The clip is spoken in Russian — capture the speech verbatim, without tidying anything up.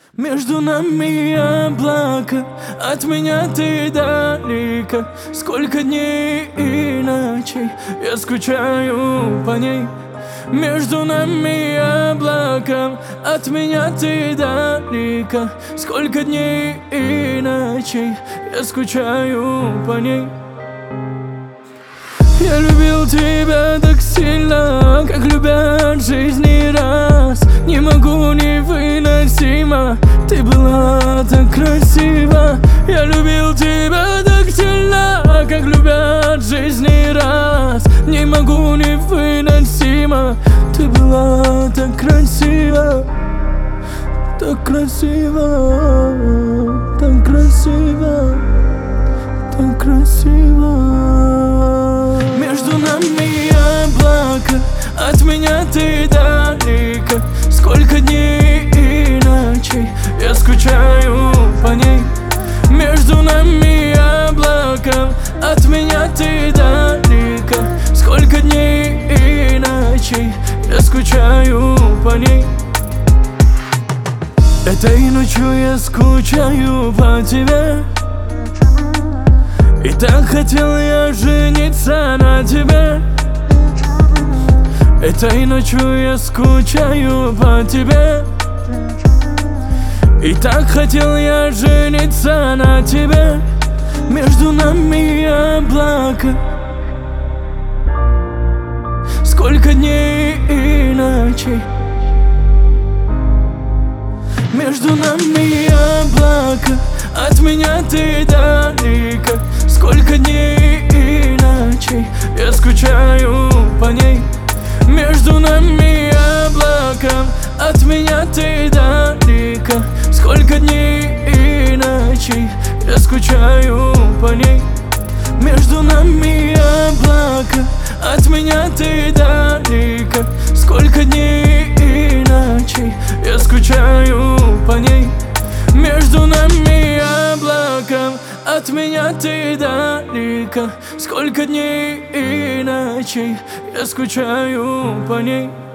Между нами облака, от меня ты далека. Сколько дней и ночей я скучаю по ней. Между нами облака, от меня ты далека. Сколько дней и ночей я скучаю по ней. Я любил тебя так сильно, как любят жизни раз. Не могу, невыносимо, ты была так красива. Я любил тебя так сильно, как любят жизни раз. Не могу, невыносимо, ты была так красива. Так красиво, так красиво, так красиво. Между нами облака, от меня ты далека. Сколько дней и ночей я скучаю по ней. Между нами облака, от меня ты далека. Сколько дней и ночей я скучаю по ней. Этой ночью я скучаю по тебе. И так хотел я жениться на тебе. Этой ночью я скучаю по тебе. И так хотел я жениться на тебе. Между нами облака, сколько дней и ночей. Между нами облака, от меня ты далека. Сколько дней и ночей я скучаю по ней. Между нами облака, от меня ты далека. Сколько дней и ночей я скучаю по ней. Между нами облака, от меня ты далека. Сколько дней и ночей я скучаю по ней. Между нами облака, от меня ты далека. Сколько дней и ночей я скучаю по ней.